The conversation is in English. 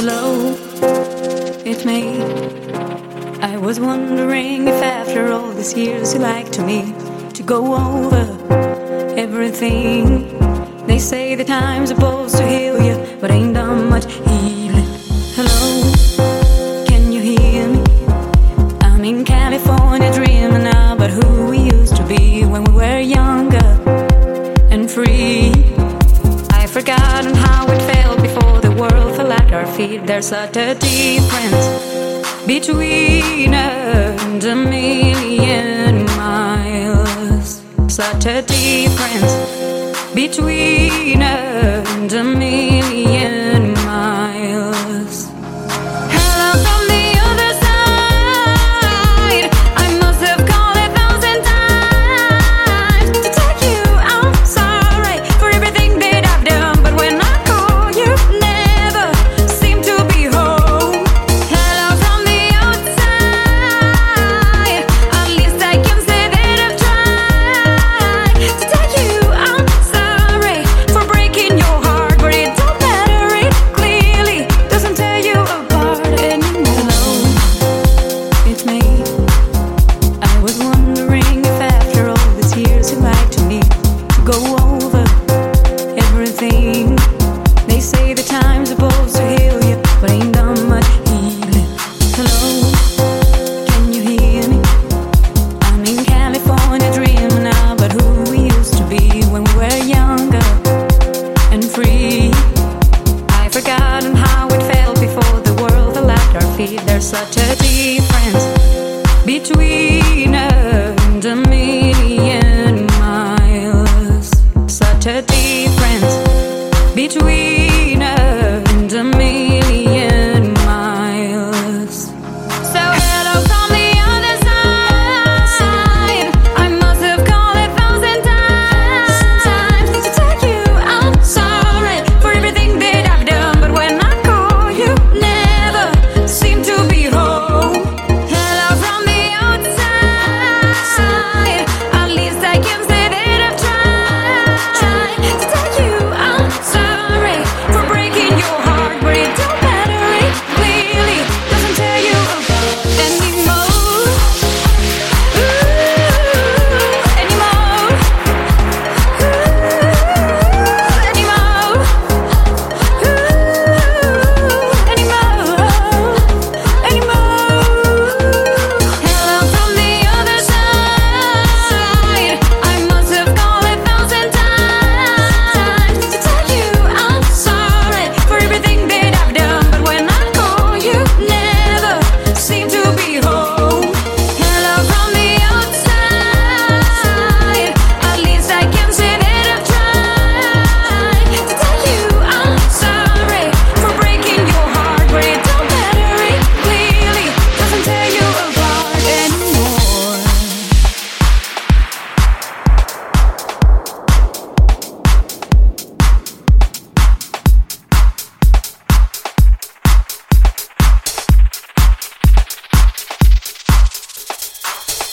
Hello, it's me. I was wondering if after all these years you'd like to me to go over everything. They say the time's supposed to heal you, but ain't done much healing. Hello, can you hear me? I'm in California dreaming about who we used to be when we were younger and free. I've forgotten how it felt before the world fell at our feet. There's such a difference between us and a million miles. Such a difference between us and a million miles. Hello from the other side. I must have called 1,000 times to tell you I'm sorry for everything that I've done, but when I call you never seem to be home. Hello from the outside. At least I can say that I've tried to tell you I'm sorry for breaking your heart, but it don't matter, it clearly doesn't tear you apart anymore. It's me. I was wondering if after all these years you'd like to me to go over everything. They say the time's supposed to heal you, but ain't done much healing. Hello, can you hear me? I'm in California dreaming about who we used to be when we were younger and free. I've forgotten how it felt before the world fell at our feet. There's such a difference between